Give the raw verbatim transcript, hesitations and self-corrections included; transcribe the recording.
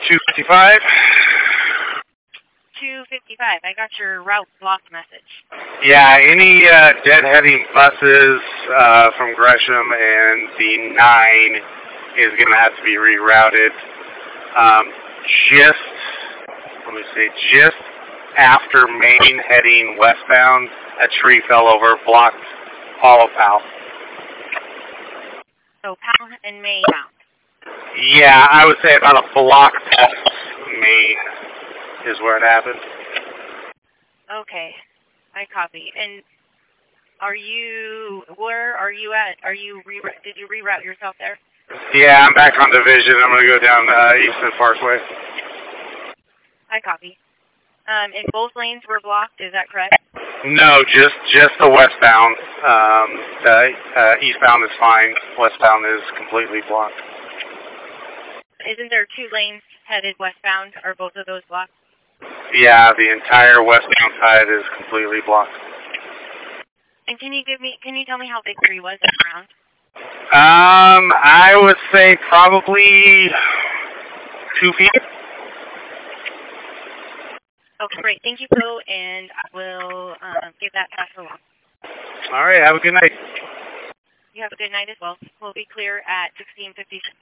two fifty-five. two fifty-five. I got your route block message. Yeah, any uh, deadheading buses uh, from Gresham and the nine is going to have to be rerouted. Um, just, let me see, just after Main heading westbound, a tree fell over, blocked all of Powell. So Powell and Main bound. Yeah, I would say about a block past Main is where it happened. Okay, I copy. And are you, where are you at? Are you, re did you reroute yourself there? Yeah, I'm back on Division. I'm going to go down uh, Eastern Parkway. I copy. Um, and both lanes were blocked, is that correct? No, just just the westbound. Um, the uh, eastbound is fine. Westbound is completely blocked. Isn't there two lanes headed westbound? Are both of those blocked? Yeah, the entire westbound side is completely blocked. And can you give me, can you tell me how big the tree was in the ground? Um, I would say probably two feet. Okay, great. Thank you, Bo, and I will um, give that pass along. All right, have a good night. You have a good night as well. We'll be clear at sixteen fifty.